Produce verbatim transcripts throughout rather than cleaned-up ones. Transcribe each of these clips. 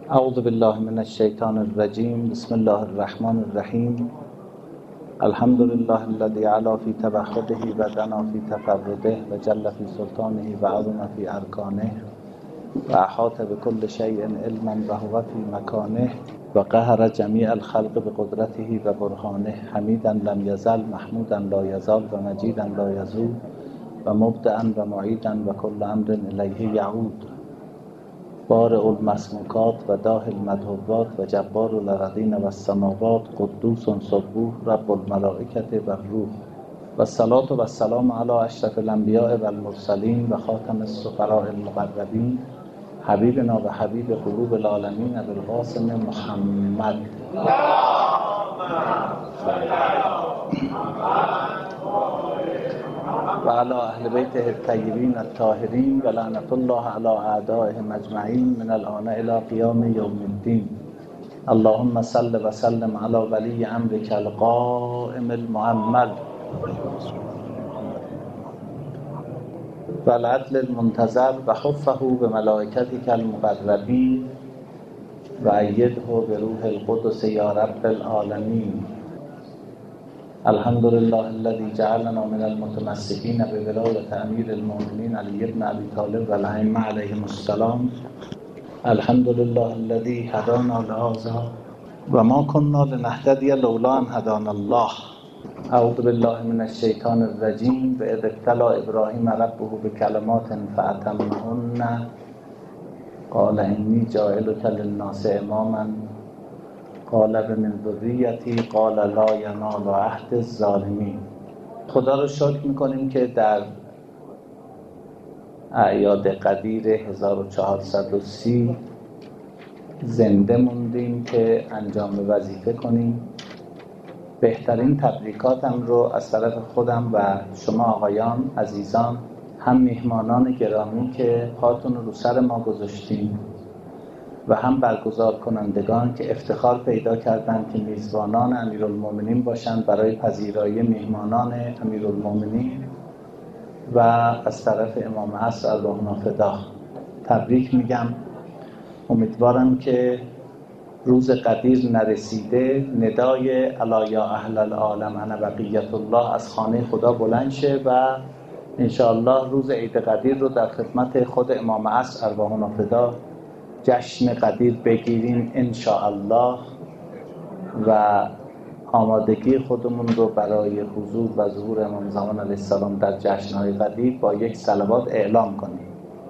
اعوذ بالله من الشیطان الرجیم. بسم الله الرحمن الرحیم. الحمد لله الذي علا في توحده و دنا في تفرده و جل في سلطانه و عظم في ارکانه و احاط بكل شيء علما و هو في مكانه و قهر جمیع الخلق بقدرته و برهانه. حمیدا لم یزل، محمودا لا یزال و مجیدا لا یزول و مبدعا و معیدا و کل امر الیه یعود. بارئ المسموکات و داهی المدهوات و جبار الارضین و السماوات، قدوس سبوح رب الملائکة و الروح. و الصلاة و السلام علی اشرف الانبیاء و المرسلین و خاتم السفراء المقربین، حبیبنا و حبیب قلوب العالمین ابوالقاسم محمد. و علی اهل بیته الطیبین الطاهرین و لعنة الله علی اعدائهم اجمعین من الآن الی قیام یوم الدین. اللهم صل و سلم علی ولی امرک القائم المؤمل و العدل المنتظر و حفه بملائکتک المقربین و ایده بروح القدس یا رب العالمین. الحمد لله الذي جعلنا من المتمسكين بولایة امیر المؤمنین علی بن ابی طالب و الائمة علیهم السلام. الحمد لله الذي هدانا لهذا و ما كنا لنهتدي لولا ان هدانا الله. اعوذ بالله من الشیطان الرجیم. و اذ ابتلی ابراهیم ربه بکلمات فاتمهن قال انی جاعلک للناس اماما قال من ذریتی قال لا ینال عهد الظالمین. خدا رو شکر میکنیم که در اعیاد قدیر هزار و چهارصد و سی زنده موندیم که انجام وظیفه کنیم. بهترین تبریکاتم رو از طرف خودم و شما آقایان عزیزان، هم میهمانان گرامی که پاتون رو سر ما گذاشتیم و هم برگزار کنندگان که افتخار پیدا کردند که میزبانان امیرالمومنین باشند برای پذیرایی میهمانان امیرالمومنین و از طرف امام عصر ارواحنا فدا تبریک میگم. امیدوارم که روز قدیر نرسیده ندای الا یا اهل العالم انا بقیت الله از خانه خدا بلند شه و انشاءالله روز عید قدیر رو در خدمت خود امام عصر ارواحنا فدا جشن قدیر بگیریم انشاءالله و آمادگی خودمون رو برای حضور و ظهور امام زمان علیه السلام در جشن‌های قدیر با یک صلوات اعلام کنیم.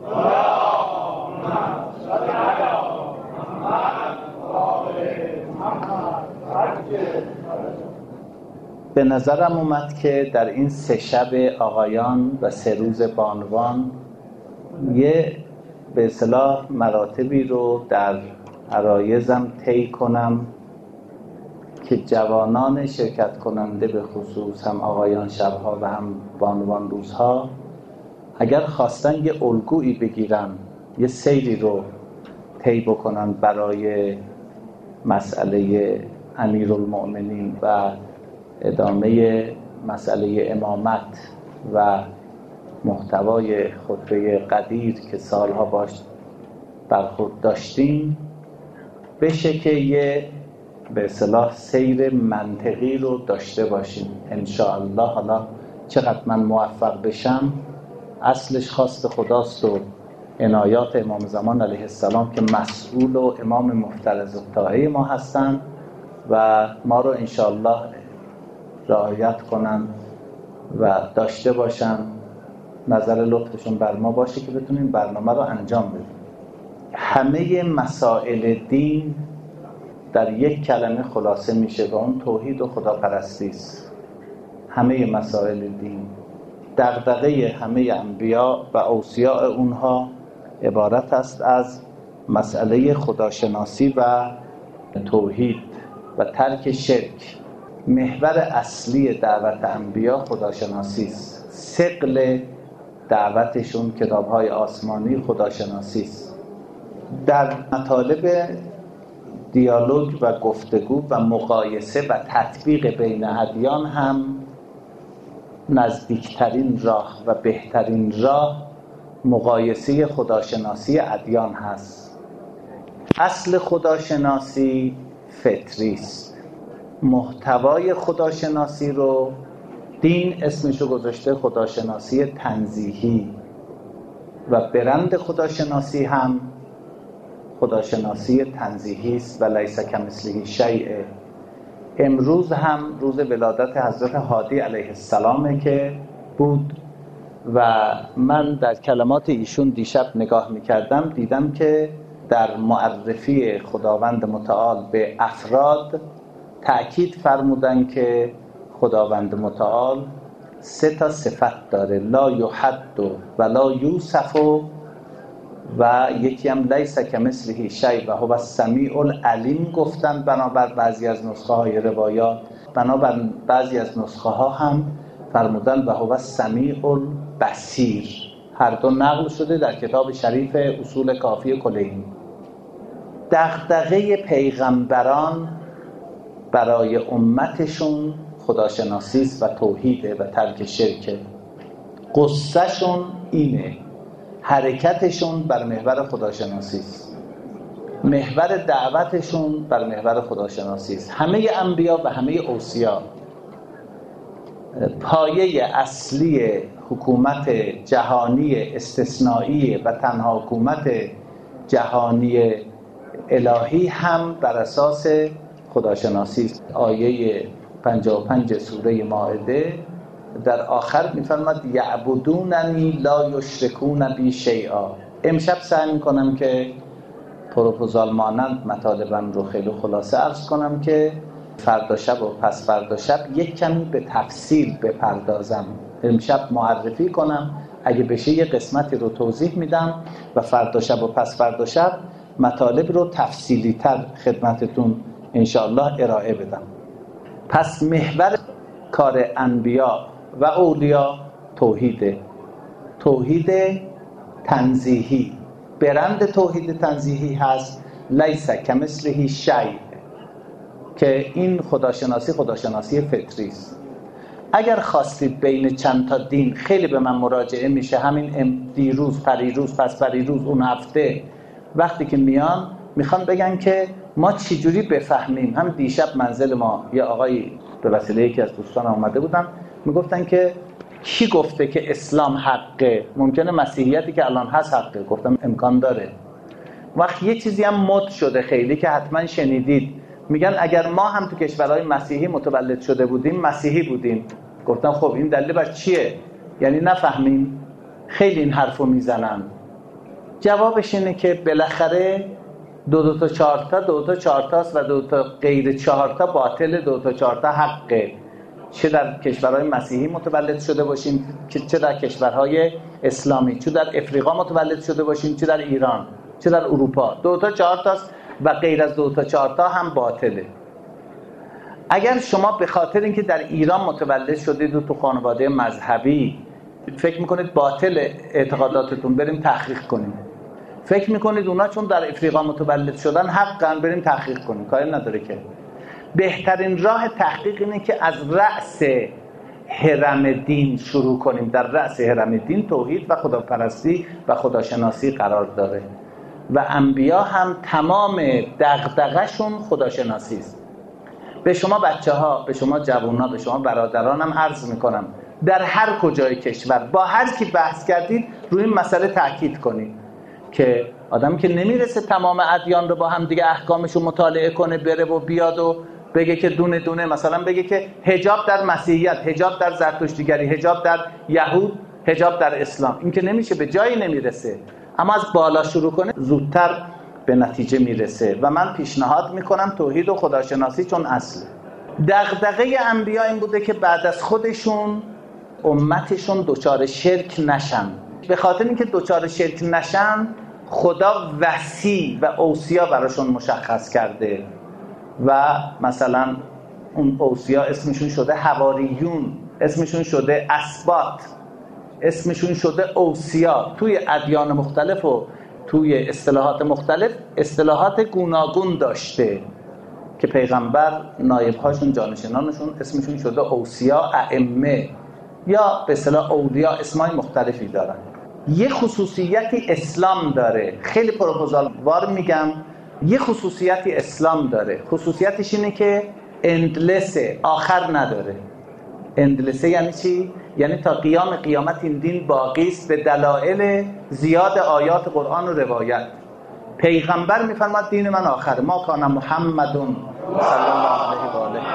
به نظرم اومد که در این سه شب آقایان و سه روز بانوان یه به اصطلاح مراتبی رو در عرایزم طی کنم که جوانان شرکت کننده به خصوص، هم آقایان شبها و هم بانوان روزها، اگر خواستن یه الگویی بگیرن، یه سیری رو طی بکنن برای مسئله امیرالمؤمنین و ادامه مسئله امامت و محتوای خطبه قدیر که سالها باش برخورد داشتیم، بشه که یه به اصطلاح سیر منطقی رو داشته باشیم انشاءالله. حالا چقدر من موفق بشم اصلش خواست خداست و عنایات امام زمان علیه السلام که مسئول و امام مفترض الطاعه ما هستن و ما رو انشاءالله رعایت کنن و داشته باشن، نظر لطفشون بر ما باشه که بتونیم برنامه رو انجام بدیم. همه مسائل دین در یک کلمه خلاصه میشه و اون توحید و خداپرستی است. همه مسائل دین، دغدغه همه انبیا و اوصیاء اونها عبارت است از مسئله خداشناسی و توحید و ترک شرک. محور اصلی دعوت انبیا خداشناسی است. ثقل دعوتشون کتاب‌های آسمانی خداشناسی است. در مطالب دیالوگ و گفتگو و مقایسه و تطبیق بین ادیان هم نزدیکترین راه و بهترین راه مقایسه خداشناسی ادیان هست. اصل خداشناسی فطری است. محتوای خداشناسی رو دین اسمشو گذاشته خداشناسی تنزیهی و برند خداشناسی هم خداشناسی تنزیهی است و لیس کمثله شیء. امروز هم روز ولادت حضرت هادی علیه السلام که بود و من در کلمات ایشون دیشب نگاه میکردم، دیدم که در معرفی خداوند متعال به افراد تأکید فرمودن که خداوند متعال سه تا صفت داره، لا یحد و لا یوصف و یکی هم لیس کمثله شیء و هو السمیع العلیم گفتن بنابر بعضی از نسخه های روایات. بنابر بعضی از نسخه ها هم فرمودن و هو السمیع البصیر. هر دو نقل شده در کتاب شریف اصول کافی کلینی. دغدغه پیغمبران برای امتشون خداشناسی است و توحیده و ترک شرکه. قصه شون اینه، حرکتشون بر محور خداشناسی است، محور دعوتشون بر محور خداشناسی است. همه انبیا و همه اوصیا پایه اصلی حکومت جهانی استثنایی و تنها حکومت جهانی الهی هم بر اساس خداشناسی است. آیه پنجاه و پنج سوره مائده در آخر می‌فرماد یعبدوننی لا یشرکون بی شیئا. امشب سعی می‌کنم که پروپوزال مانند مطالبم رو خیلی خلاصه عرض کنم که فردا شب و پس فردا شب یک کمی به تفصیل بپردازم. امشب معرفی کنم، اگه بشه یه قسمتی رو توضیح میدم و فردا شب و پس فردا شب مطالب رو تفصیلی تر خدمتتون انشاءالله ارائه بدم. پس محور کار انبیا و اولیا توحیده، توحید تنزیهی. برند توحید تنزیهی هست لیس کمثله شیء، که این خداشناسی خداشناسی فطری است. اگر خواستید بین چند تا دین، خیلی به من مراجعه میشه، همین دیروز پریروز پس پریروز اون هفته وقتی که میان میخوان بگن که ما چجوری بفهمیم. هم دیشب منزل ما یه آقای به وسیله یکی از دوستان آمده بودن، میگفتن که کی گفته که اسلام حقه؟ ممکنه مسیحیتی که الان هست حقه. گفتم امکان داره. وقت یه چیزی هم مد شده خیلی که حتما شنیدید، میگن اگر ما هم تو کشورهای مسیحی متولد شده بودیم مسیحی بودیم. گفتم خب این دلیل بر چیه؟ یعنی نفهمیم؟ خیلی این حرفو میزنن. جوابش اینه که بالاخره دو دو تا چهار تا دو تا چهار تاست و دو تا غیر چهار تا باطل، دو تا چهار تا حقه. چه در کشورهای مسیحی متولد شده باشیم، چه در کشورهای اسلامی، چه در افریقا متولد شده باشیم، چه در ایران، چه در اروپا، دو تا چهار تاست و غیر از دو تا چهار تا هم باطله. اگر شما به خاطر اینکه در ایران متولد شدید و تو خانواده مذهبی فکر میکنید باطل اعتقاداتتون، بریم تحقیق کنیم. فکر میکنید اونا چون در افریقا متولد شدن حقاً، بریم تحقیق کنیم. کاری نداره که. بهترین راه تحقیق اینه که از رأس هرم دین شروع کنیم. در رأس هرم دین توحید و خداپرستی و خداشناسی قرار داره و انبیا هم تمام دغدغه‌شون خداشناسی است. به شما بچه ها، به شما جوونا، به شما برادرانم عرض میکنم، در هر کجای کشور با هر کی بحث کردید روی این مسئله تاکید کنید که آدم که نمیرسه تمام ادیان رو با هم دیگه احکامش رو مطالعه کنه، بره و بیاد و بگه که دونه دونه، مثلا بگه که حجاب در مسیحیت، حجاب در زرتشتیگری، حجاب در یهود، حجاب در اسلام. این که نمیشه، به جایی نمیرسه. اما از بالا شروع کنه زودتر به نتیجه میرسه و من پیشنهاد میکنم توحید و خداشناسی چون اصله. دغدغه انبیا این بوده که بعد از خودشون امتشون دچار شرک نشن. به خاطر اینکه دچار شرک نشن خدا وصی و اوصیا براشون مشخص کرده و مثلا اون اوصیا اسمشون شده حواریون، اسمشون شده اسباط، اسمشون شده اوصیا. توی ادیان مختلف و توی اصطلاحات مختلف اصطلاحات گوناگون داشته که پیغمبر نایب‌هاشون، جانشینانشون اسمشون شده اوصیا، ائمه یا به اصطلاح اولیا، اسمای مختلفی دارن. یه خصوصیتی اسلام داره، خیلی پروپوزال وار میگم یه خصوصیتی اسلام داره، خصوصیتش اینه که اندلسه، آخر نداره. اندلسه یعنی چی؟ یعنی تا قیام قیامت این دین باقی است به دلایل زیاد آیات قرآن و روایت. پیغمبر میفرماد دین من آخره. ما کان محمد صلی الله علیه و آله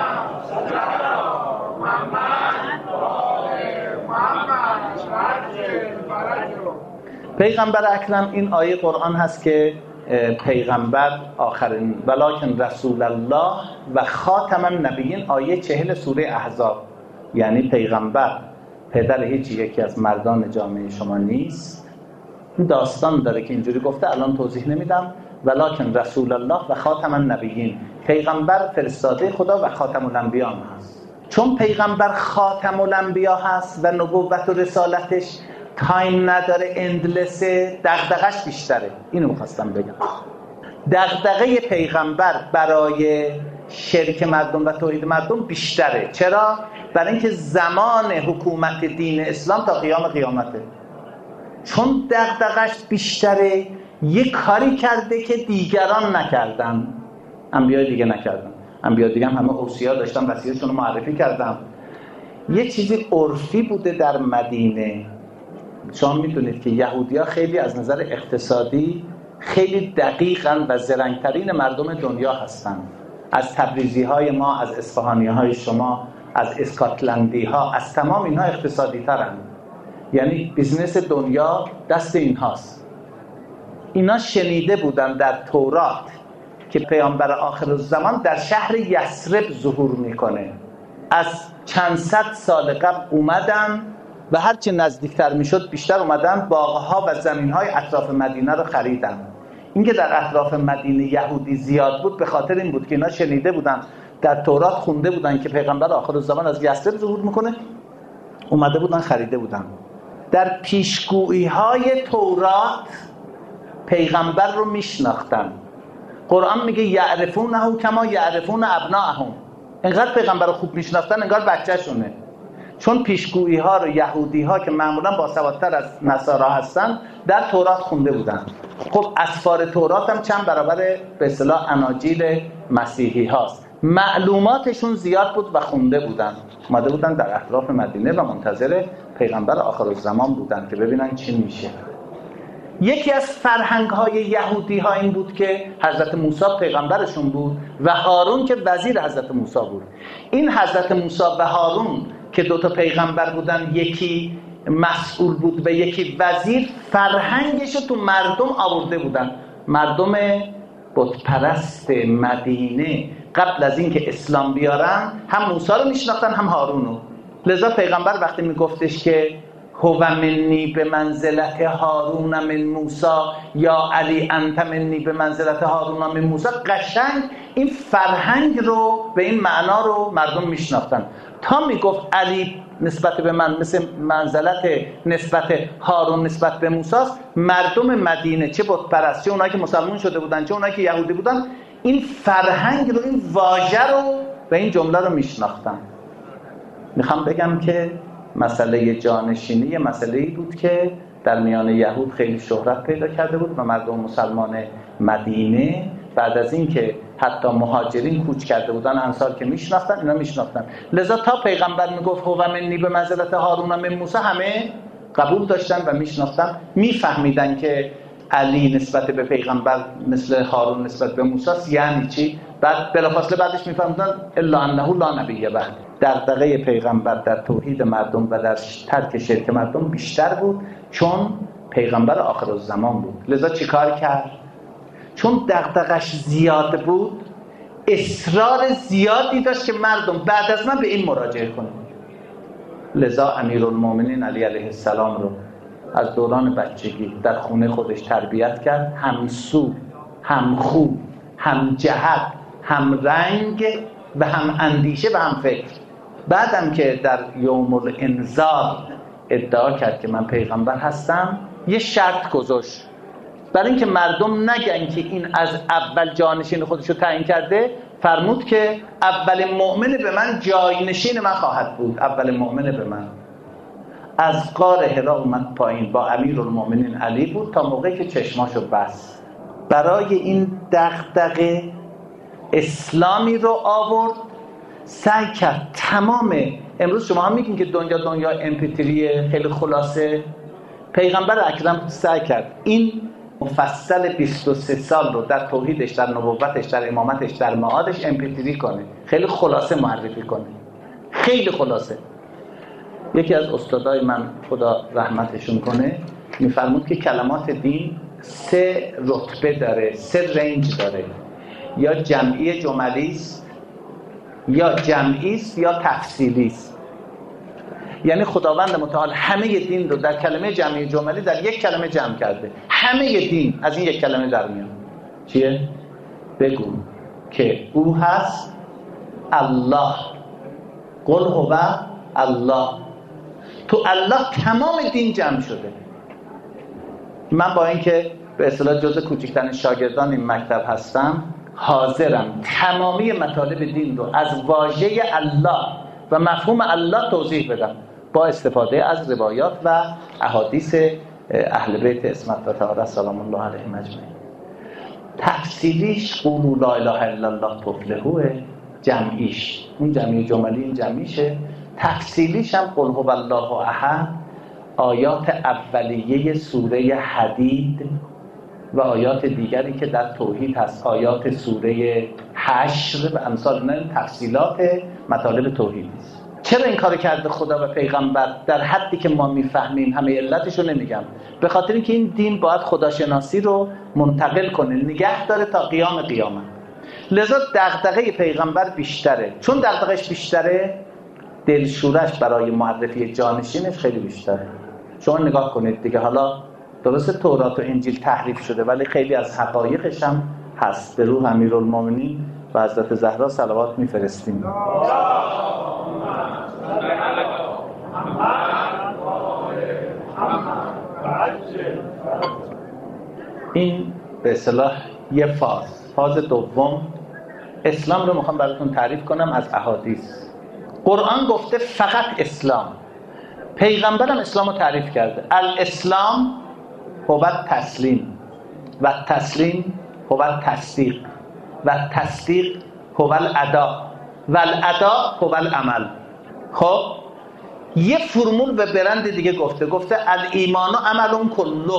پیغمبر اکرم. این آیه قرآن هست که پیغمبر آخرین ولکن رسول الله و خاتم النبیین، آیه چهل سوره احزاب. یعنی پیغمبر پدر هیچ یکی از مردان جامعه شما نیست. این داستان داره که اینجوری گفته، الان توضیح نمیدم. ولکن رسول الله و خاتم النبیین، پیغمبر فرستاده خدا و خاتم الانبیا هست. چون پیغمبر خاتم الانبیا هست و نبوت و رسالتش تایم نداره، اندلسه، دغدغش بیشتره. اینو میخواستم بگم. دغدغه پیغمبر برای شرک مردم و توحید مردم بیشتره. چرا؟ برای اینکه زمان حکومت دین اسلام تا قیام قیامته. چون دغدغش بیشتره، یه کاری کرده که دیگران نکردن، انبیاء دیگه نکردن. انبیاء دیگه هم همه اوصیا داشتن، وصیتشون رو معرفی کردن. یه چیزی عرفی بوده در مدینه. شما میدونید که یهودی‌ها خیلی از نظر اقتصادی خیلی دقیقاً و زرنگترین مردم دنیا هستن. از تبریزی های ما، از اصفهانی های شما، از اسکاتلندی ها، از تمام اینها اقتصادی ترن. یعنی بیزنس دنیا دست اینهاست. اینا شنیده بودن در تورات که پیامبر آخر الزمان در شهر یثرب ظهور میکنه. از چند صد سال قبل اومدن و هرچی نزدیکتر میشد بیشتر اومدن، باغها و زمینهای اطراف مدینه رو خریدن. اینکه در اطراف مدینه یهودی زیاد بود به خاطر این بود که اینا شنیده بودن، در تورات خونده بودن که پیغمبر آخر الزمان از یثرب ظهور میکنه، اومده بودن خریده بودن. در پیشگویی های تورات پیغمبر رو میشناختن. قرآن میگه یعرفونه کما یعرفون ابناءهم. انقدر پیغمبر رو خوب میشناختن انگار بچه‌شونه. چون پیشگویی ها رو یهودی ها که معمولا باسوادتر از نصارا هستن در تورات خونده بودن. خب اسفار تورات هم چند برابر به اصطلاح اناجیل مسیحی هاست. معلوماتشون زیاد بود و خونده بودن. اومده بودن در اطراف مدینه و منتظر پیغمبر آخر الزمان بودن که ببینن چی میشه. یکی از فرهنگ های یهودی ها این بود که حضرت موسی پیغمبرشون بود و هارون که وزیر حضرت موسی بود. این حضرت موسی و هارون که دوتا پیغمبر بودن، یکی مسئول بود و یکی وزیر، فرهنگش رو تو مردم آورده بودن. مردم بت پرست مدینه قبل از اینکه اسلام بیارن هم موسی رو میشناختن هم هارون رو. لذا پیغمبر وقتی میگفتش که هو منی به منزلت هارون من موسی یا علی انت منی به منزلت هارون من موسی، قشنگ این فرهنگ رو به این معنا رو مردم میشناختن. تا میگفت علی نسبت به من مثل منزلت نسبت هارون نسبت به موسی، مردم مدینه چه بت پرست، چه اونایی که مسلمان شده بودن، چه اونایی که یهودی بودن، این فرهنگ رو، این واژه رو و این جمله رو میشناختن. میخوام بگم که مسئله جانشینی مسئله‌ای بود که در میان یهود خیلی شهرت پیدا کرده بود و مردم مسلمان مدینه بعد از این که حتی مهاجرین کوچ کرده بودن، انصار که میشناختن، اینا میشناختن. لذا تا پیغمبر میگفت هو منی به منزلت هارون من موسی، همه قبول داشتن و میشناختن، میفهمیدن که علی نسبت به پیغمبر مثل هارون نسبت به موسی یعنی چی. بعد بلافاصله بعدش میفهمیدن الا انه لا نبی بعد. دغدغه پیغمبر در توحید مردم و در ترک شرک مردم بیشتر بود چون پیغمبر آخر الزمان بود. لذا چیکار کرد؟ چون دغدغش زیاد بود، اصرار زیادی داشت که مردم بعد از من به این مراجعه کنند. لذا امیرالمومنین علی علیه السلام رو از دوران بچگی در خونه خودش تربیت کرد، هم سو، هم خو، هم جهت، هم رنگ و هم اندیشه و هم فکر. بعدم که در یوم الانذار ادعا کرد که من پیغمبر هستم، یه شرط گذاشت برای اینکه مردم نگن که این از اول جانشین خودش رو تعیین کرده. فرمود که اول مؤمن به من جاینشین من خواهد بود. اول مؤمن به من از غار حرا اومد پایین، با امیرالمومنین علی بود تا موقعی که چشماشو بست. برای این دغدغه اسلامی رو آورد، سعی کرد تمام. امروز شما هم میگین که دنیا دنیا ام پی تری خیلی خلاصه، پیغمبر اکرم سعی کرد این مفصل بیست و سه سال رو در توحیدش، در نبوتش، در امامتش، در معادش ام پی تری کنه، خیلی خلاصه معرفی کنه، خیلی خلاصه. یکی از استادای من خدا رحمتشون کنه میفرمود که کلمات دین سه رتبه داره، سه رنج داره، یا جمعی جملی است، یا جمعی است، یا تفصیلی است. یعنی خداوند متعال همه دین رو در کلمه جمعی جملی در یک کلمه جمع کرده. همه دین از این یک کلمه در میاد. چیه؟ بگو که او هست الله. قل هو الله. تو الله تمام دین جمع شده. من با اینکه به اصطلاح جزء کوچکترین شاگردان این مکتب هستم، حاضرم تمامی مطالب دین رو از واژه الله و مفهوم الله توضیح بدم با استفاده از روایات و احادیث اهل بیت عصمت و طهارت سلام الله علیهم اجمعین. تفصیلیش قولوا لا اله الا الله تفلحوا، جمعیش اون جمعی جملی این جمعیشه. تفصیلیش هم قل هو الله احد، آیات اولیه سوره حدید و آیات دیگری که در توحید هست، آیات سوره حشر و امثال اینا، تفصیلات مطالب توحید است. چرا این کار کرده خدا و پیغمبر در حدی که ما میفهمیم؟ همه علتش رو نمیگم، به خاطر اینکه این دین باید خداشناسی رو منتقل کنه، نگه داره تا قیام قیامت. لذا دغدغه پیغمبر بیشتره. چون دغدغه‌اش بیشتره، دلشورش برای معرفی جانشینش خیلی بیشتره. شما نگاه کنید دیگه، حالا درسته تورات و انجیل تحریف شده ولی خیلی از حقایقش هم هست. به روح امیرالمومنین و حضرت زهرا صلوات میفرستیم. این به اصطلاح یه فاز. فاز دوم اسلام رو میخوام براتون تعریف کنم از احادیث. قرآن گفته فقط اسلام، پیغمبرم اسلام رو تعریف کرده. الاسلام هو تسلیم و تسلیم هو تصدیق و تصدیق هو الادا و الادا هو العمل. خب یه فرمول و برند دیگه گفته، گفته الایمان عمل کله،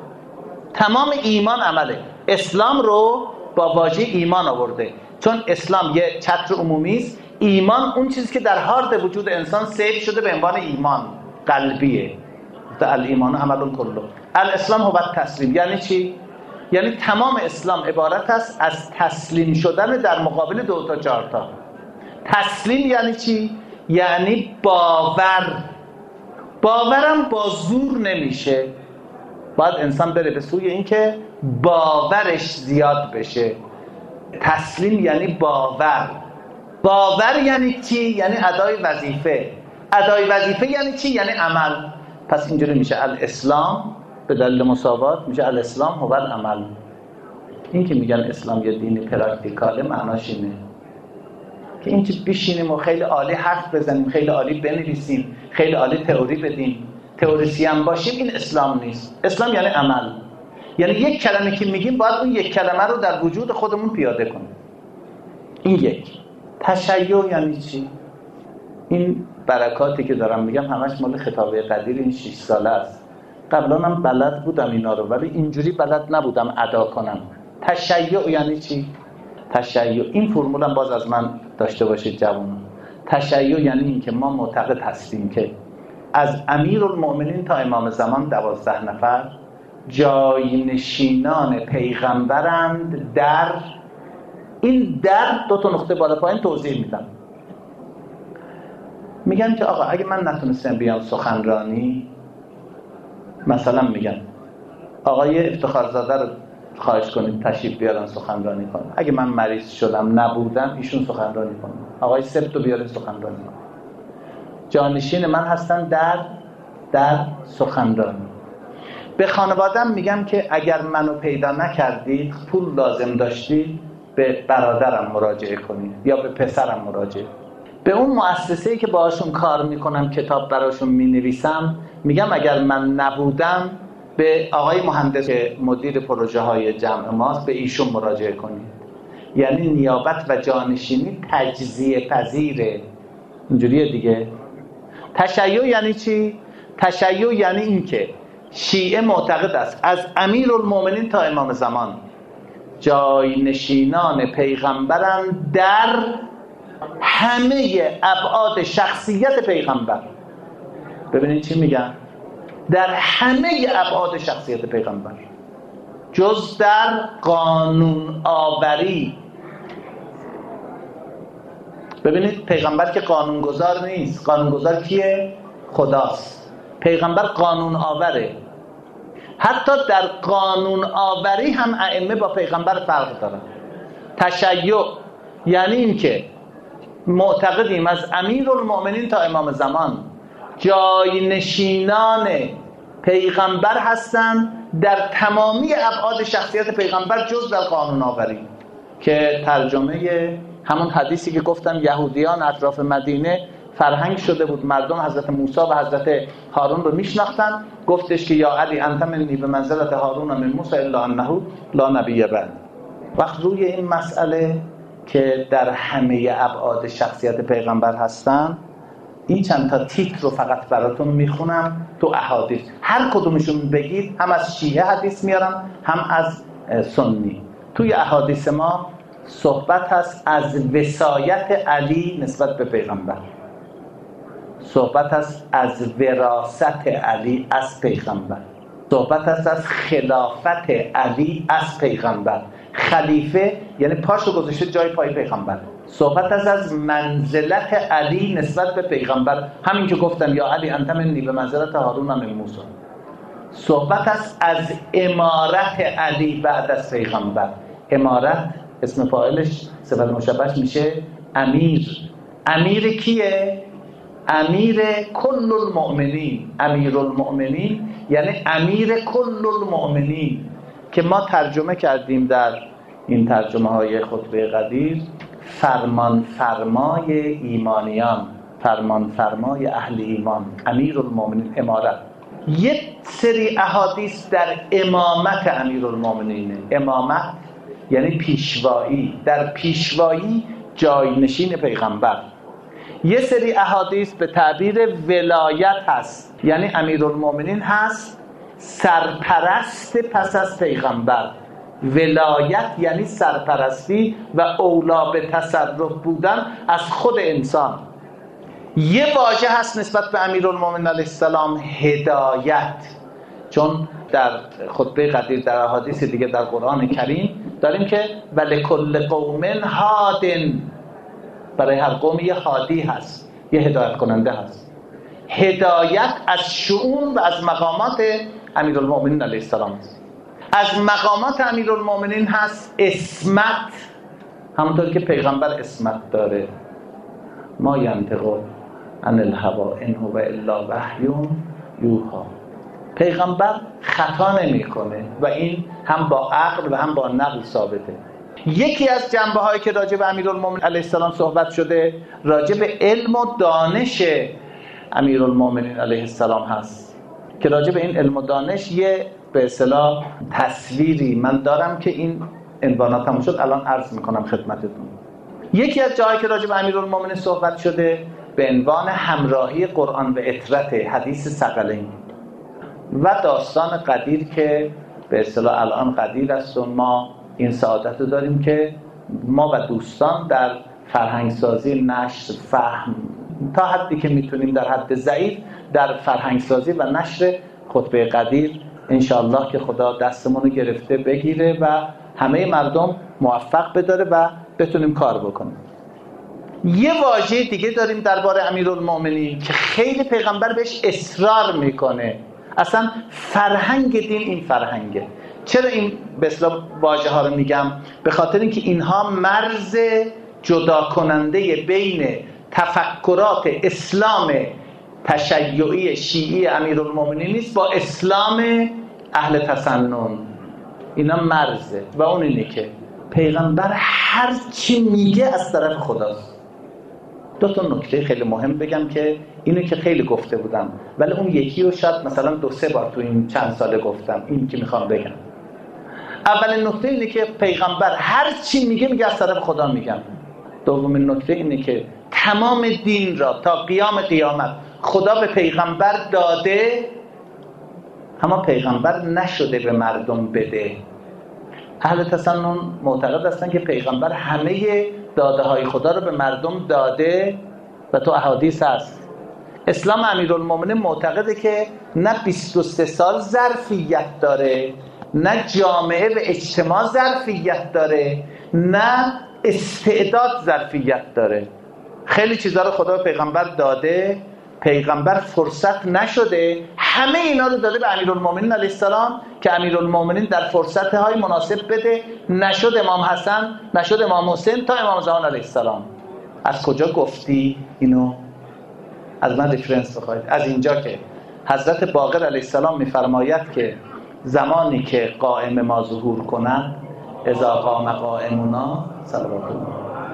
تمام ایمان عمله. اسلام رو با واژه ایمان آورده، چون اسلام یه چتر عمومی است. ایمان اون چیزی که در هارد وجود انسان سیو شده به عنوان ایمان قلبیه. الایمان عمل کله. الاسلام هو تسلیم. یعنی چی؟ یعنی تمام اسلام عبارت است از تسلیم شدن در مقابل دو تا چهار تا. تسلیم یعنی چی؟ یعنی باور. باورم با زور نمیشه، باید انسان بره به سوی این که باورش زیاد بشه. تسلیم یعنی باور. باور یعنی چی؟ یعنی ادای وظیفه. ادای وظیفه یعنی چی؟ یعنی عمل. پس اینجوری میشه الاسلام به دلیل مساوات میشه الاسلام هو العمل. این که میگن اسلام یه دین پراکتیکاله، معناش اینه که این چیز بشینیم و خیلی عالی حرف بزنیم، خیلی عالی بنویسیم، خیلی عالی تئوری بدیم، تئوریسین باشیم، این اسلام نیست. اسلام یعنی عمل. یعنی یک کلمه که میگیم باید اون یک کلمه رو در وجود خودمون پیاده کنیم. این یک. تشیع یعنی چی؟ این برکاتی که دارم میگم همش مال خطابه قدیر این شش ساله است. قبلا هم بلد بودم اینا رو ولی اینجوری بلد نبودم ادا کنم. تشیع یعنی چی؟ تشیع این فرمولم باز از من داشته باشید جوانان. تشیع یعنی این که ما معتقد هستیم که از امیرالمؤمنین تا امام زمان دوازده نفر جاینشینان پیغمبرند. در این در دو تا نقطه بالا پایین توضیح میدم. میگن که آقا اگه من نتونستم بیام سخنرانی، مثلا میگن آقای افتخارزاده رو خواهش کنید تشریف بیارن سخنرانی کنه. اگه من مریض شدم نبودم ایشون سخنرانی کنه. آقای سبت رو بیارن سخنرانی کنه. جانشین من هستن در در سخنرانی. به خانوادم میگم که اگر منو پیدا نکردید، پول لازم داشتید، به برادرم مراجعه کنید یا به پسرم مراجعه. به اون مؤسسه‌ای که باهاشون کار میکنم، کتاب براشون مینویسم، میگم اگر من نبودم به آقای مهندس که مدیر پروژه های جمع ماست، به ایشون مراجعه کنید. یعنی نیابت و جانشینی تجزیه پذیره. اینجوریه دیگه. تشیع یعنی چی؟ تشیع یعنی این که شیعه معتقد است از امیرالمومنین تا امام زمان جای نشینان پیغمبرند در همه ابعاد شخصیت پیغمبر. ببینید چی میگم؟ در همه ابعاد شخصیت پیغمبر، جز در قانون آوری. ببینید پیغمبر که قانونگذار نیست. قانونگذار کیه؟ خداست. پیغمبر قانون آوره. حتی در قانون آوری هم ائمه با پیغمبر فرق دارن. تشیع یعنی این که معتقدیم از امیرالمومنین تا امام زمان جای نشینان پیغمبر هستند در تمامی ابعاد شخصیت پیغمبر جز در قانون آوری، که ترجمه همون حدیثی که گفتم یهودیان اطراف مدینه فرهنگ شده بود، مردم حضرت موسی و حضرت هارون رو میشناختن. گفتش که یا علی انت منی به منزلت هارون من موسی الا انه لا نبی بعد. وقت روی این مسئله که در همه ابعاد شخصیت پیغمبر هستن، این چند تا تیتر رو فقط براتون میخونم تو احادیث. هر کدومشون بگید، هم از شیعه حدیث میارم هم از سنی. توی احادیث ما صحبت هست از وصایت علی نسبت به پیغمبر، صحبت هست از وراثت علی از پیغمبر، صحبت هست از خلافت علی از پیغمبر. خلیفه یعنی پاشو گذاشته جای پای پیغمبر. صحبت هست از منزلت علی نسبت به پیغمبر، همین که گفتم یا علی انت منی به منزلت هارون من موسی. صحبت هست از امارت علی بعد از پیغمبر. امارت اسم فاعلش صفت مشبهش میشه امیر. امیر کیه؟ امیر کل المؤمنین. امیر المؤمنین یعنی امیر کل المؤمنین، که ما ترجمه کردیم در این ترجمه های خطبه قدیر فرمان فرمای ایمانیان، فرمان فرمای اهل ایمان، امیر المؤمنین، امارت. یک سری احادیث در امامت امیر المؤمنین. امامت یعنی پیشوایی، در پیشوایی جاینشین پیغمبر. یه سری احادیث به تعبیر ولایت هست، یعنی امیرالمومنین هست سرپرست پس از پیغمبر. ولایت یعنی سرپرستی و اولا به تصرف بودن از خود انسان. یه واژه هست نسبت به امیرالمومنین علیه السلام، هدایت. چون در خطبه قدیر در احادیث دیگه در قرآن کریم داریم که ولکل قوم هادن، برای هر قوم یه هادی هست، یه هدایت کننده هست. هدایت از شؤون و از مقامات امیرالمومنین علیه السلام است. از مقامات امیرالمومنین هست عصمت، همونطور که پیغمبر عصمت داره. ما ینطق عن الهوی ان هو الا وحی یوحی. پیغمبر خطا نمیکنه و این هم با عقل و هم با نقل ثابته. یکی از جنبه هایی که راجع به امیرالمومنین علیه السلام صحبت شده راجع به علم و دانش امیرالمومنین علیه السلام هست، که راجع به این علم و دانش یه به اصطلاح تصویری من دارم که این عنوانات هم شد الان عرض میکنم خدمتتون. یکی از جاهایی که راجع به امیرالمومنین صحبت شده به عنوان همراهی قرآن و اطرت، حدیث ثقلین و داستان قدیر که به اصطلاح الان قدیر است و ما این سعادت رو داریم که ما و دوستان در فرهنگسازی، نشر، فهم تا حدی که میتونیم در حد ضعیف در فرهنگسازی و نشر خطبه قدیر انشاءالله که خدا دستمون رو گرفته بگیره و همه مردم موفق بداره و بتونیم کار بکنیم. یه واژه دیگه داریم درباره امیرالمومنین که خیلی پیغمبر بهش اصرار میکنه. اصلا فرهنگ دین این فرهنگه. چرا این به اصطلاح واژه ها رو میگم؟ به خاطر اینکه اینها مرز جدا کننده بین تفکرات اسلام تشیعی شیعی امیرالمومنین نیست با اسلام اهل تسنن. اینا مرزه و اون اینه که پیغمبر هر چی میگه از طرف خداست. دو تا نکته خیلی مهم بگم که اینو که خیلی گفته بودم ولی اون یکی رو شاید مثلا دو سه بار تو این چند ساله گفتم، این که میخوام بگم. اولین نکته اینه که پیغمبر هر چی میگه میگه از طرف خدا میگم. دومین نکته اینه که تمام دین را تا قیام قیامت خدا به پیغمبر داده، اما پیغمبر نشده به مردم بده. اهل تسنن معتقد هستن که پیغمبر همه داده های خدا رو به مردم داده و تو احادیث هست. اسلام امیرالمومنین معتقده که نه بیست و سه سال ظرفیت داره، نه جامعه و اجتماع ظرفیت داره، نه استعداد ظرفیت داره. خیلی چیزا رو خدا به پیغمبر داده، پیغمبر فرصت نشده همه اینا رو داده به امیرالمومنین علیه السلام که امیرالمومنین در فرصت‌های مناسب بده. نشد امام حسن، نشد امام حسین، تا امام زمان علیه السلام. از کجا گفتی اینو؟ از من رفرنس بخواید. از اینجا که حضرت باقر علیه السلام میفرماید که زمانی که قائم ما ظهور کنند، اذا قام قائمنا صلوات الله،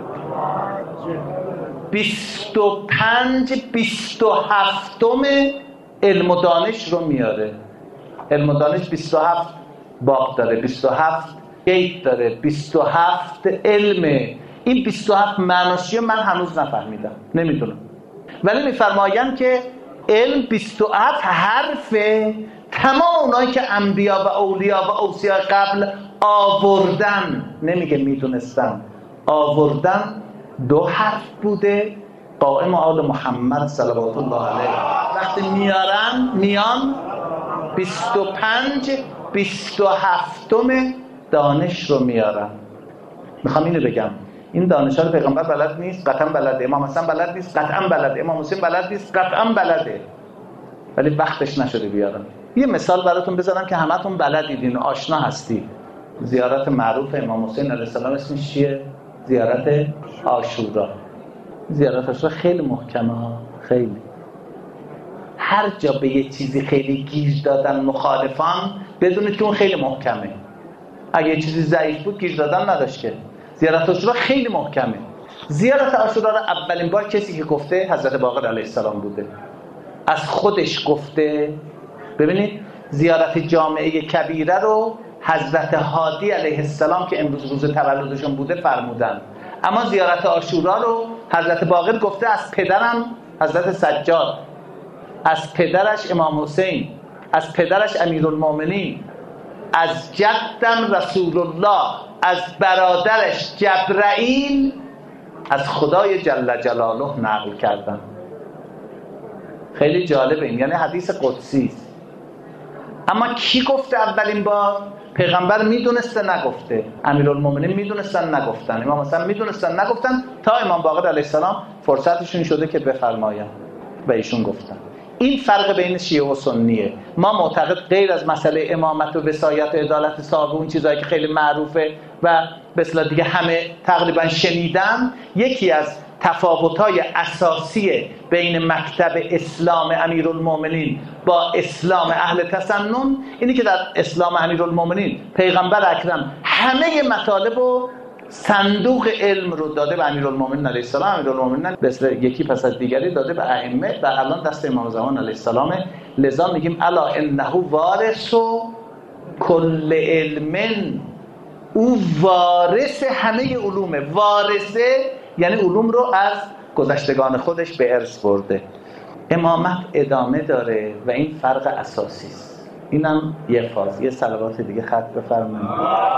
بیست و پنج بیست و هفتم علم و دانش رو میاره. علم و دانش بیست و هفت باب داره، بیست و هفت گیت داره، بیست و هفت علمه. این بیست و هفت معناش من هنوز نفهمیدم، نمیدونم، ولی میفرمایند که علم بیست و هفت حرفه. تمام اونایی که انبیا و اولیا و اوصیا قبل آوردن، نمیگه میدونستن، آوردن، دو حرف بوده. قائم آل محمد صلوات الله علیه وقتی میارن میان بیست و پنج بیست و هفتم دانش رو میارن. میخوام اینو بگم، این دانش ها رو پیغمبر بلد نیست، قطعا بلده. امام حسن بلد نیست، قطعا بلده. امام حسین بلد نیست، قطعا بلده، ولی وقتش نشده بیارن. یه مثال براتون بزنم که همتون بلدید، این آشنا هستید. زیارت معروف امام حسین علیه السلام اسمش چیه؟ زیارت عاشورا. زیارت عاشورا خیلی محکمه ها، خیلی. هر جا به یه چیزی خیلی گیر دادن مخالفان، بدونید که اون خیلی محکمه. اگه یه چیزی ضعیف بود گیر دادن نداشت که. زیارت عاشورا خیلی محکمه. زیارت عاشورا رو اولین بار کسی که گفته حضرت باقر علیه السلام بوده. از خودش گفته. ببینید زیارت جامعه کبیره رو حضرت هادی علیه السلام که امروز روز تولدشون بوده فرمودن، اما زیارت عاشورا رو حضرت باقر گفته از پدرم حضرت سجاد، از پدرش امام حسین، از پدرش امیرالمومنین، از جدم رسول الله، از برادرش جبرائیل، از خدای جل جلاله نقل کردن. خیلی جالبه این، یعنی حدیث قدسی است. اما کی گفته اولین بار؟ پیغمبر میدونسته نگفته، امیرالمومنین میدونستن نگفتن، امام حسن میدونستن نگفتن، تا امام باقر علیه السلام فرصتشون شده که بفرماین و ایشون گفتن. این فرق بین شیعه و سنیه. ما معتقد غیر از مسئله امامت و وصایت و عدالت صحابه، اون چیزایی که خیلی معروفه و به اصطلاح دیگه همه تقریبا شنیدن، یکی از تفاوت‌های اساسی بین مکتب اسلام امیرالمومنین با اسلام اهل تسنن اینی که در اسلام امیرالمومنین پیغمبر اکرم همه مطالب و صندوق علم رو داده به امیرالمومنین علیه السلام. امیرالمومنین مثل یکی پس از دیگری داده به ائمه و الان دست امام زمان علیه السلام. لذا میگیم الا انه وارث کل علم، او وارث همه علومه. وارثه یعنی علوم رو از گذشتگان خودش به ارث برده. امامت ادامه داره و این فرق اساسی است. اینم یه فاز. یه صلوات دیگه خط بفرمایید.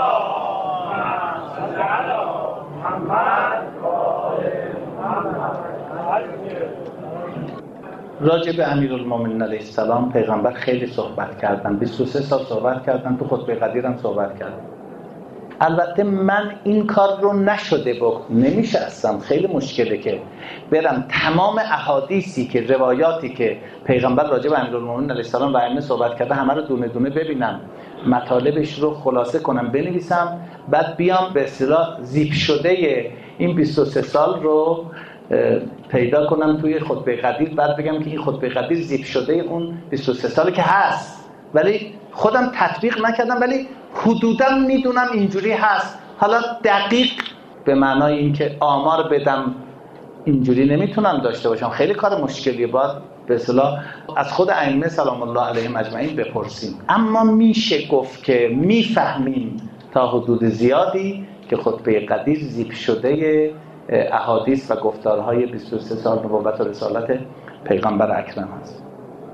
راجع به امیرالمومنین علیه السلام پیغمبر خیلی صحبت کردن، بیست و سه سال صحبت کردن، تو خطبه قدیر هم صحبت کردن. البته من این کار رو نشده بود، نمیشه اصلا، خیلی مشکله که برم تمام احادیثی که روایاتی که پیغمبر راجع به امیرالمومنین علیه السلام و ائمه صحبت کرده همه رو دونه دونه ببینم، مطالبش رو خلاصه کنم، بنویسم، بعد بیام به اصطلاح زیپ شده این بیست و سه سال رو پیدا کنم توی خطبه قدیر، بعد بگم که این خطبه قدیر زیپ شده اون بیست و سه سالی که هست، ولی خودم تطبیق نکردم، ولی حدوداً میدونم اینجوری هست. حالا دقیق به معنای اینکه آمار بدم اینجوری نمیتونم داشته باشم، خیلی کار مشکلیه، باید به اصطلاح از خود ائمه سلام الله علیهم اجمعین بپرسیم. اما میشه گفت که میفهمیم تا حدود زیادی که خطبه قدیر زیب شده احادیث و گفتارهای بیست و سه سال نبوت و رسالت پیغمبر اکرم هست.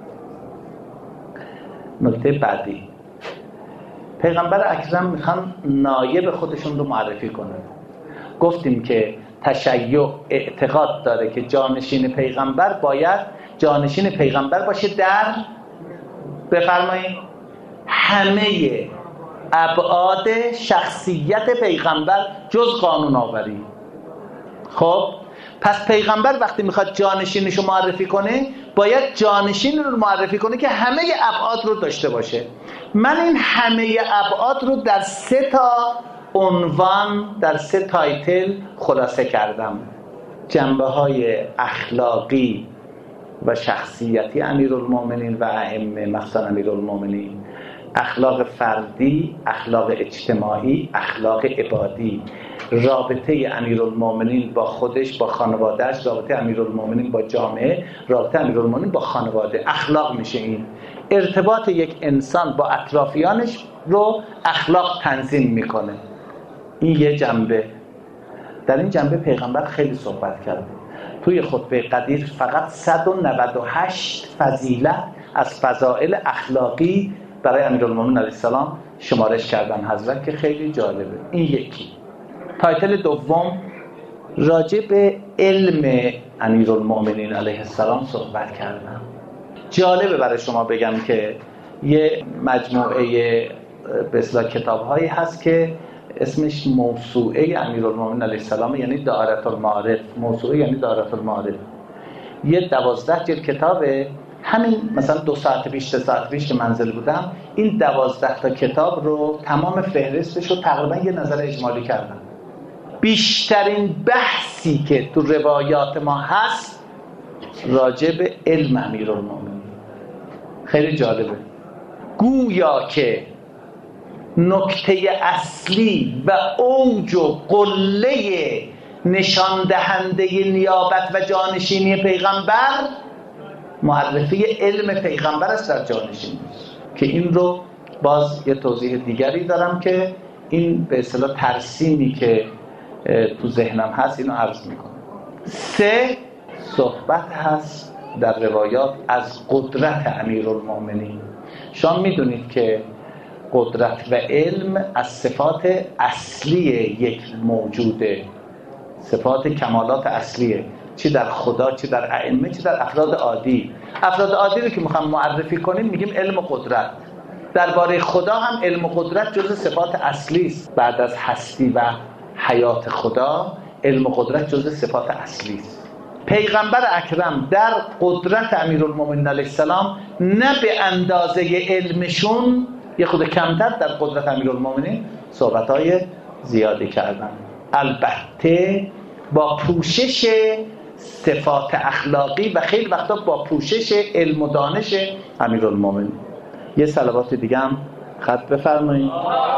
نکته بعدی، پیغمبر اکرم میخوان نایب خودشون رو معرفی کنن. گفتیم که تشیع اعتقاد داره که جانشین پیغمبر باید جانشین پیغمبر باشه در بفرمایید همه ابعاد شخصیت پیغمبر جز قانون آوری. خب پس پیغمبر وقتی میخواد جانشینش رو معرفی کنه باید جانشین رو معرفی کنه که همه ابعاد رو داشته باشه. من این همه ابعاد رو در سه تا عنوان، در سه تایتل خلاصه کردم. جنبه های اخلاقی و شخصیتی امیرالمومنین و ائمه مخصوصا امیرالمومنین، اخلاق فردی، اخلاق اجتماعی، اخلاق عبادی، رابطه امیرالمومنین با خودش، با خانوادهش، رابطه امیرالمومنین با جامعه، رابطه امیرالمومنین با خانواده. اخلاق میشه این ارتباط یک انسان با اطرافیانش رو اخلاق تنظیم میکنه. این یه جنبه. در این جنبه پیغمبر خیلی صحبت کرده. توی خطبه قدیر فقط صد و نود و هشت فضیلت از فضائل اخلاقی برای امیرالمومنین علیه السلام شمارش کردن حضرت که خیلی جالبه. این یکی. تایتل دوم راجع به علم امیرالمومنین علیه السلام صحبت کردم. جالبه برای شما بگم که یه مجموعه به اصطلاح کتاب‌هایی هست که اسمش موسوعه امیرالمومنین علیه السلام، یعنی دائره المعارف. موسوعه یعنی دائره المعارف. یه دوازده جلد کتابه. همین مثلا دو ساعت پیش سه ساعت پیش که منزل بودم این دوازده تا کتاب رو تمام فهرستش رو تقریبا یه نظر اجمالی کردم. بیشترین بحثی که تو روایات ما هست راجع به علم امیرالمومنین. خیلی جالبه. گویا که نکته اصلی و اوج و قله نشان دهنده نیابت و جانشینی پیغمبر معرفی علم پیغمبر است در جانشینی، که این رو باز یه توضیح دیگری دارم که این به اصطلاح ترسیمی که تو ذهنم هست اینو عرض میکنم. سه، صحبت هست در روایات از قدرت امیرالمومنین. شما میدونید که قدرت و علم از صفات اصلی یک موجوده، صفات کمالات اصلیه، چی در خدا، چی در ائمه، چی در افراد عادی. افراد عادی رو که میخوام معرفی کنیم میگیم علم و قدرت. درباره خدا هم علم و قدرت جزء صفات اصلی است. بعد از هستی و حیات خدا علم و قدرت جزء صفات اصلی است. پیغمبر اکرم در قدرت امیرالمومنین علیه السلام نه به اندازه علمشون، یه خود کمتر در قدرت امیرالمومنین صحبت‌های زیادی کردن، البته با پوشش صفات اخلاقی و خیلی وقتا با پوشش علم و دانش امیرالمومنین. یه صلوات دیگه هم خط بفرمایید.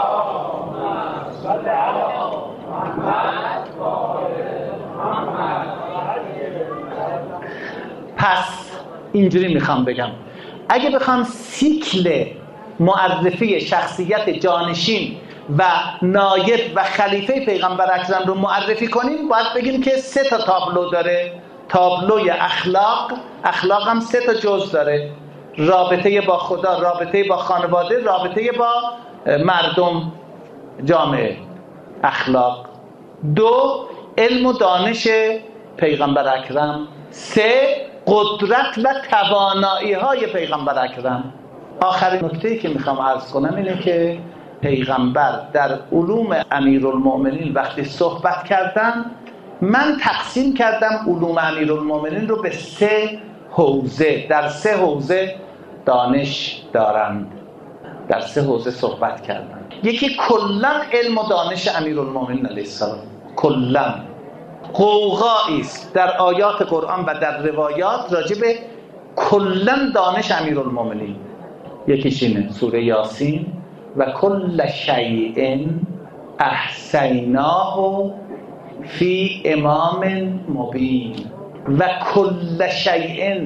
پس اینجوری میخوام بگم، اگه بخوام سیکل معرفی شخصیت جانشین و نایب و خلیفه پیغمبر اکرم رو معرفی کنیم باید بگیم که سه تا تابلو داره. تابلوی اخلاق، اخلاق هم سه تا جزء داره: رابطه با خدا، رابطه با خانواده، رابطه با مردم جامعه. اخلاق. دو، علم و دانش پیغمبر اکرم. سه، قدرت و توانایی های پیغمبر اکرم. آخرین نکته‌ای که میخوام عرض کنم اینه که پیغمبر در علوم امیرالمومنین وقتی صحبت کردن، من تقسیم کردم علوم امیرالمومنین رو به سه حوزه. در سه حوزه دانش دارند، در سه حوزه صحبت کردن. یکی کلاً علم و دانش امیرالمومنین علیه السلام، کلاً قوقایی است در آیات قرآن و در روایات راجع به کلاً دانش امیرالمومنین. یکیش اینه سوره یاسین: و کل شیء احصیناه فی امام مبین و کل شیء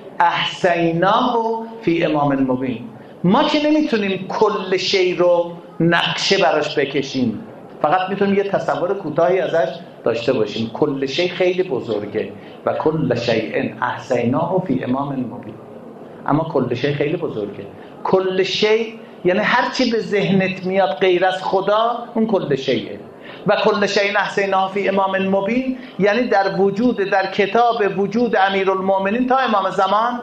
احصیناه فی امام مبین. ما که نمیتونیم کل شی رو نقشه براش بکشیم، فقط میتونیم یه تصور کوتاهی ازش داشته باشیم. کل شی خیلی بزرگه و کل شیء احصیناه فی امام مبین، اما کل شی خیلی بزرگه. کل شی یعنی هر چی به ذهنت میاد غیر از خدا اون کل شیء. و کل شیء احصیناه فی امام مبین یعنی در وجود، در کتاب وجود امیرالمؤمنین تا امام زمان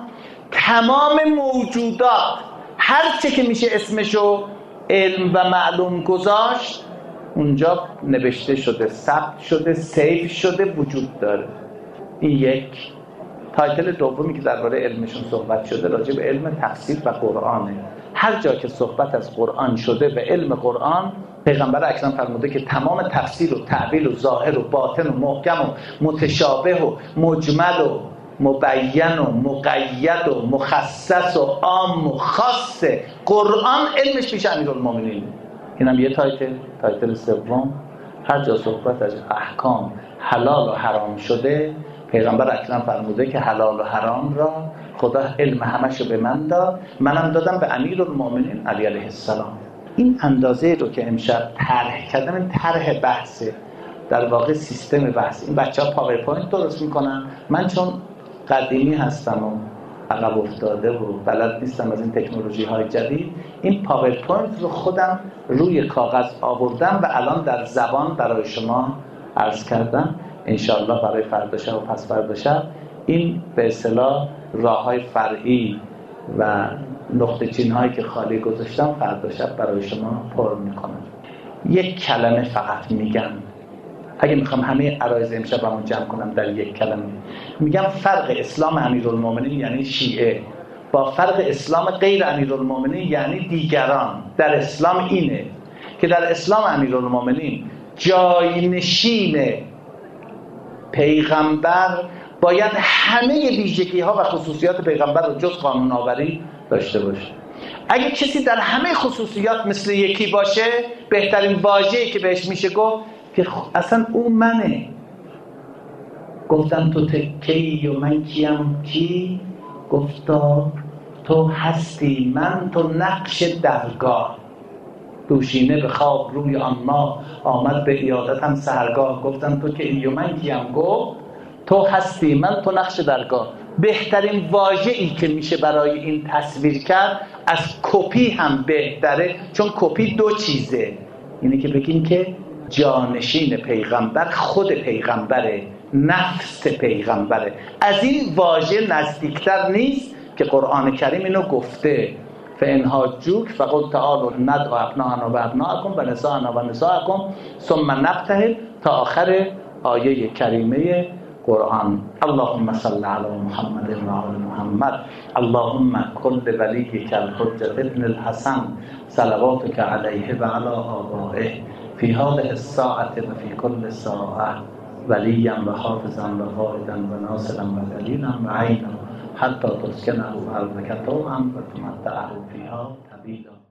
تمام موجودات، هر چه که میشه اسمشو علم و معلوم گذاشت اونجا نوشته شده، ثبت شده، سیو شده، وجود داره. این یک. تایتل دومی که درباره علمشون صحبت شده راجع به علم تفسیر و قرآنه. هر جا که صحبت از قرآن شده و علم قرآن، پیغمبر اکرم فرموده که تمام تفسیر و تعبیر و ظاهر و باطن و محکم و متشابه و مجمل و مبین و مقید و مخصص و عام و خاص قرآن علمش پیش امیرالمومنین. اینم یه تایتل. تایتل سوم، هر جا صحبت از احکام حلال و حرام شده، پیغمبر اکرم فرموده که حلال و حرام را خدا علم همشو به من داد، منم دادم به امیرالمومنین علی علیه السلام. این اندازه رو که امشب طرح کردم، این طرح بحثه، در واقع سیستم بحث. این بچه‌ها پاورپوینت درست میکنن، من چون قدیمی هستم و عقب افتاده و بلد نیستم از این تکنولوژی های جدید، این پاورپوینت رو خودم روی کاغذ آوردم و الان در زبان برای شما عرض کردم. انشاءالله برای فردا شب و پس فردا شب این به اصطلاح راه‌های فرعی و نقطه چین هایی که خالی گذاشتم فردا شب برای شما پر میکنم. یک کلمه فقط میگم، اگه میخوام همه عرایض امشبمو جمع کنم در یک کلمه، میگم فرق اسلام امیرالمومنین یعنی شیعه با فرق اسلام غیر امیرالمومنین یعنی دیگران در اسلام اینه که در اسلام امیرالمومنین جاینشین پیغمبر باید همه ویژگی ها و خصوصیات پیغمبر رو جز قانون آوری داشته باشه. اگه کسی در همه خصوصیات مثل یکی باشه، بهترین واژه‌ای که بهش میشه گفت که اصلا اون منه. گفتم تو کی و من کیم کی؟ گفتا تو هستی من تو نقش درگاه. دوشینه به خواب روی آن ما آمد به عیادتم سحرگاه. گفتم تو کی و من کیم؟ گفت تو هستی من تو نقش درگاه. بهترین واژه‌ای که میشه برای این تصویر کرد از کپی هم بهتره، چون کپی دو چیزه. اینه که بگیم که جانشین پیغمبر خود پیغمبره، نفس پیغمبره. از این واژه نزدیکتر نیست که قرآن کریم اینو گفته. فإن حاجوک فقل تعالوا ندعو ابناءنا و ابناءکم و نساءنا و نساءکم ثم نبتهل تا آخر آیه کریمه قرآن. اللهم صل علی محمد و آل محمد. اللهم كل وليك الحجة ابن الحسن صلواتك عليه و علی آبائه فی هذه الساعة و فی کل ساعة ولیا و حافظا و قائدا و ناصرا و دلیلا و عینا حتی تسکنه ارضک طوعا و تمتعه فیها طویلا.